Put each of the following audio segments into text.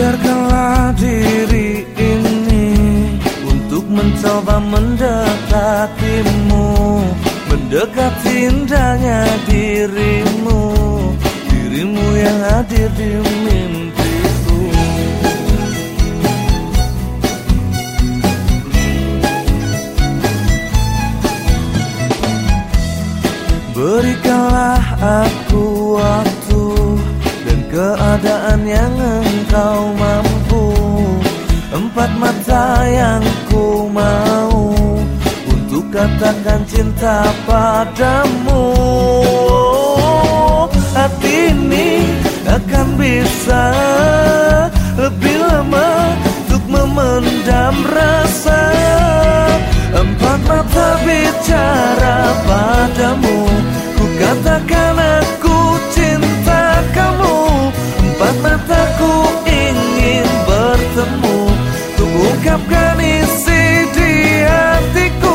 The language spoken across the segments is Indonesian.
Biarkanlah diri ini untuk mencoba mendekatimu, mendekati indahnya dirimu, dirimu yang hadir di mimpiku. Berikanlah aku waktu dan keadaan yang engkau mampu, empat mata yang ku mau untuk katakan cinta padamu. Hati ini akan bisa lebih lama untuk memendam rasa. Empat mata bicara padamu, ku katakan aku cinta kamu. Empat mataku ingin bertemu, ku ungkapkan isi di hatiku.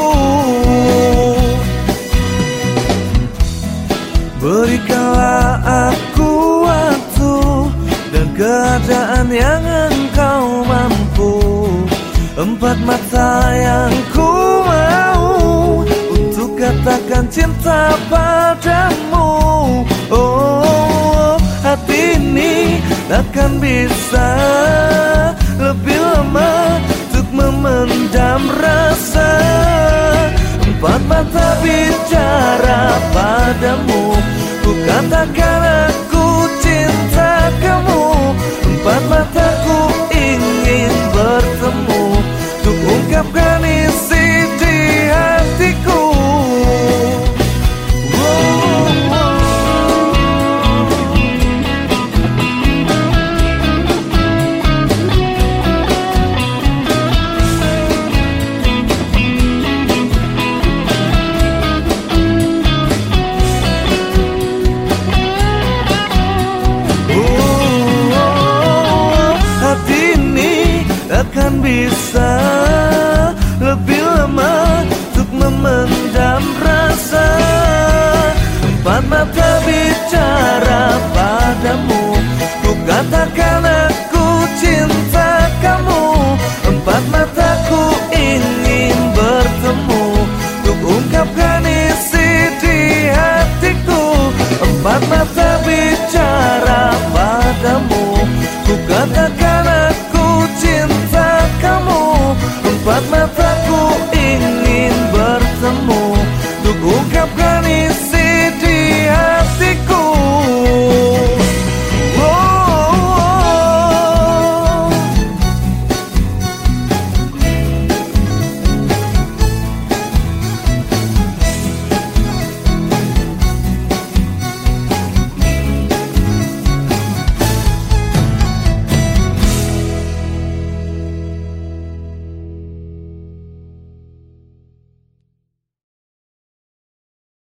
Berikanlah aku waktu dan keadaan yang engkau mampu, empat mata yang ku mau untuk katakan cinta padamu. Oh, hati ini takkan bisa lebih lama untuk memendam rasa. Empat mata bicara padamu, ku katakan aku cinta kamu. Empat mataku ingin bertemu, untuk ungkapkan